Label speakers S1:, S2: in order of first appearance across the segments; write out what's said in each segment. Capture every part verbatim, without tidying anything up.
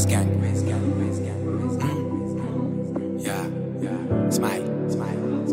S1: gang. Yeah, yeah. اسمعي اسمعي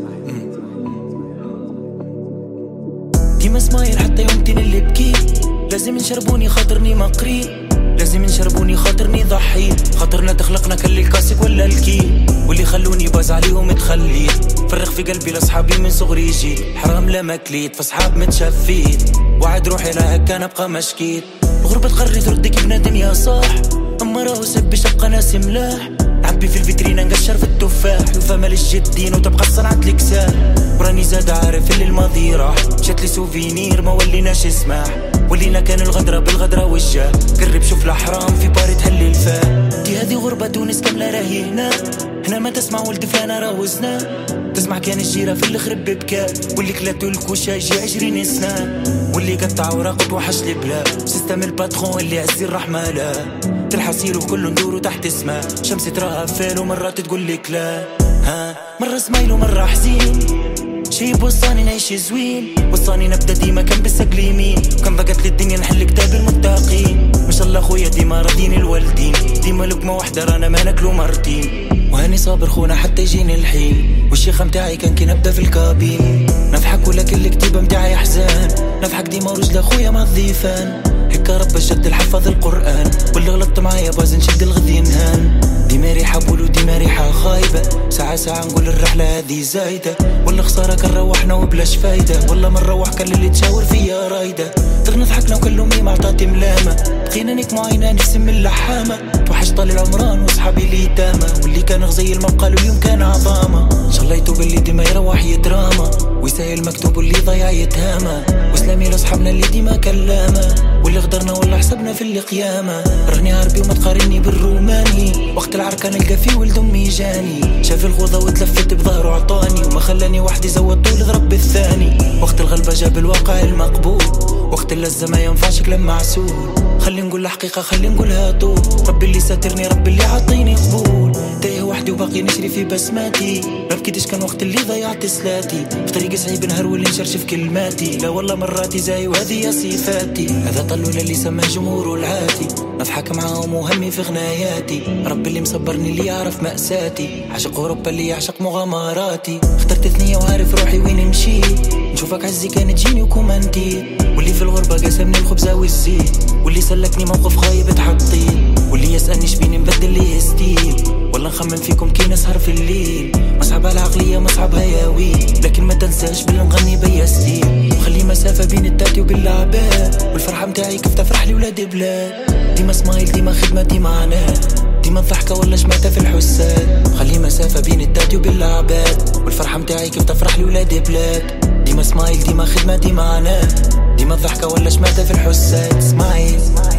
S1: ديما سمايل حتى يومتين اللي بكي. لازم نشربوني خاطرني مقري، لازم نشربوني خاطرني ضحي. خاطرنا تخلقنا كل الكاسك ولا الكي، واللي خلوني باز عليهم تخليت. فرغ في قلبي لاصحابي من صغري جيت. حرام لا مكليت فصحاب متشفيت، وعد روحي لا هكا نبقى مشكيت. الغربة تقري تردك بنادم يا صاح، اما راهو سب شبقى ناس ملاح. عبي في الفيترينا نقشر في التفاح، وفما للجدين وتبقى صنعة الكساح. وراني زاد عارف اللي الماضي راح، مشات لي سوفينير ما وليناش اسماح. ولينا كان الغدرة بالغدرة والجاه. قرب شوف الأحرام في باري تهلي الفاه. دي هذه غربة تونس كاملة راهي هنا. هنا ما تسمع ولد فلانا راهو زنا. تسمع كان الجيرة في الخرب ببكاء، واللي كلاتو الكوشة يجي عشرين سنة. واللي قطع وراقط وحش البلاد. سيستم الباترون اللي عز الرحمة لا. تلحسيلو كله ندورو تحت اسمه. شمس تراها فال ومرات تقول لك لا. ها مرة سمايل ومرة حزين. شيب وصاني نعيش زوين، وصاني نبدا ديما كان بالسقل يمين. كان ضاقت لي الدنيا نحل كتاب المتقين. ما شاء الله خويا ديما راضيين الوالدين. ديما لقمة واحدة رانا ما ناكلو مرتين. وهاني صابر خونا حتى يجيني الحين. والشيخة متاعي كان كي نبدا في الكابين. نضحك ولكن الكتيبة متاعي احزان. نضحك ديما ورجل خويا مع الضيفان. هكا رب شد الحفظ القرآن. واللي غلطت معايا باز نشد الغذي نهان. ديما ريحة بولو ديما ريحة خايبة. ساعة ساعة نقول الرحلة هذه زايدة. ولا خسارة كان روحنا وبلاش فايدة. والله من روح كان اللي تشاور فيا رايدة. درنا ضحكنا وكلو ميم عطاتي ملامة. بقينا نيك معينة نفسي من اللحامة. توحش طال العمران وصحابي اللي تامة. واللي كان غزي المبقى له اليوم كان عظامة. ان شاء الله يتوب اللي ديما يروح يدراما. ويسهل مكتوب اللي ضيع يتهامى. وسلامي لاصحابنا اللي ديما كلامة. واللي غدرنا ولا حسبنا في القيامة. راني عربي وما تقارني بالروماني. وقت العركة نلقى فيه ولد امي جاني. شاف الغوضة وتلفت بظهره عطاني. وما خلاني وحدي زود طول ضرب الثاني. وقت الغلبة جاب الواقع المقبول. وقت اللزة ما ينفعش كلام معسول. خلي نقول الحقيقة خلي نقولها طول. ربي اللي ساترني ربي اللي عطيني قبول. تايه وحدي وباقي نشري في بسماتي. ما بكيتش كان وقت اللي ضيعت سلاتي. في طريق صعيب نهار واللي نشرشف كلماتي. لا والله مراتي زاي وهذه يا صفاتي. هذا طلول اللي سمى جمهور العادي. نضحك معاهم وهمي في غناياتي. ربي اللي مصبرني اللي يعرف مأساتي. عشق أوروبا اللي يعشق مغامراتي. اخترت ثنية وعارف روحي وين مشيت. نشوفك عزي كانت تجيني وكومانتي. واللي في الغربة قسمني الخبزة والزيت. واللي سلكني موقف خايب تحطيت. واللي يسألني شبيني نبدل ليه ستيل. ولا نخمم فيكم كي نسهر في الليل. مصعب العقلية مصعب هياوي. لكن ما تنساش باللي نغني بيا ستيل. وخلي مسافة بين التاتي وباللعبات. والفرحة متاعي كيف تفرح لي ولاد بلاد. ديما سمايل ديما خدمة ديما عناه. ديما الضحكة ولا شماتة في الحساد. خلي مسافة بين التاتي وباللعبات. والفرحة متاعي كيف تفرح لي ولاد بلاد. ديما سمايل ديما خدمة ديما عناه. ديما الضحكة ولا شماتة في الحساد. سمايل